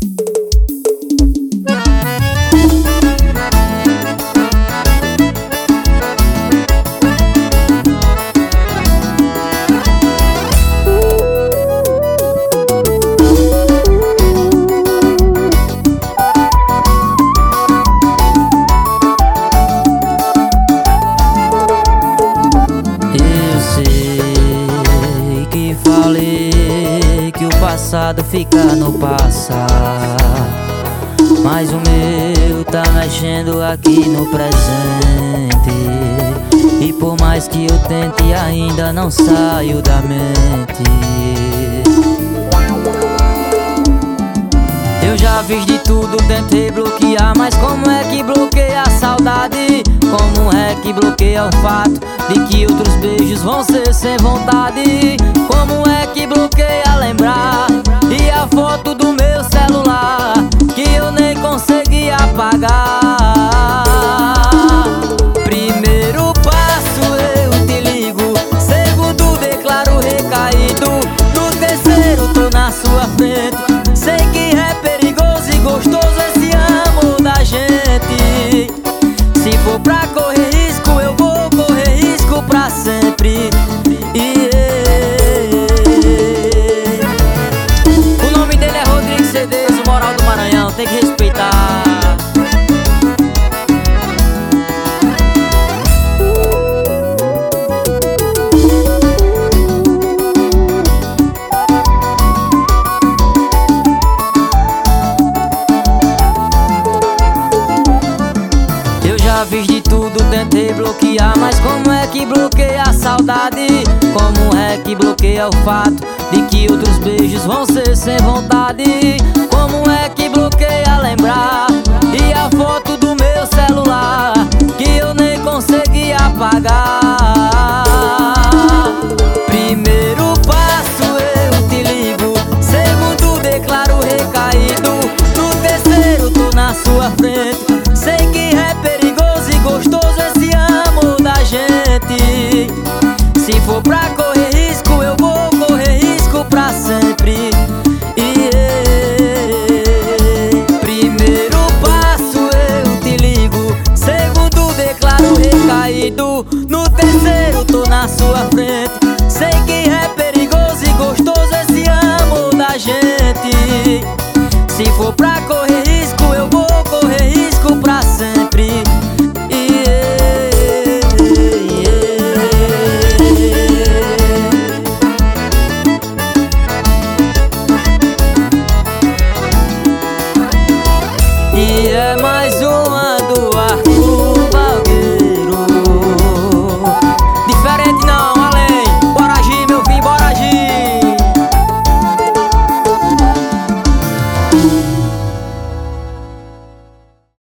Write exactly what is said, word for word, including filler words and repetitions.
Falei que o passado fica no passado, mas o meu tá mexendo aqui no presente. E por mais que eu tente, ainda não saio da mente. Eu já fiz de tudo, tentei bloquear, mas como é que bloqueia a saudade? Como é que bloqueia o fato de que outros beijos vão ser sem vontade? Como é que bloqueia lembrar e a foto do meu celular que eu nem consegui apagar? Primeiro passo eu te ligo, segundo declaro recaído, no terceiro tô na sua frente. Sei que é perigoso e gostoso esse amor da gente. Se for pra correr risco, eu vou correr risco pra sempre. Yeah. O nome dele é Rodrigo Cedês, o Moral do Maranhão, tem que respeitar. Já fiz de tudo, tentei bloquear, mas como é que bloqueia a saudade? Como é que bloqueia o fato de que outros beijos vão ser sem vontade? Como é que bloqueia lembrar e a foto do meu celular que eu nem consegui apagar? Primeiro passo eu te ligo, segundo declaro recaído, no terceiro tô na sua frente. Sei que é perigoso e gostoso esse amor da gente. Se for pra correr risco, eu vou correr risco pra sempre. Yeah. Primeiro passo eu te ligo, segundo declaro recaído, no terceiro tô na sua frente. Sei que é perigoso e gostoso esse amor da gente. Se for pra correr risco, eu vou correr risco pra sempre. Yeah, yeah. E é mais uma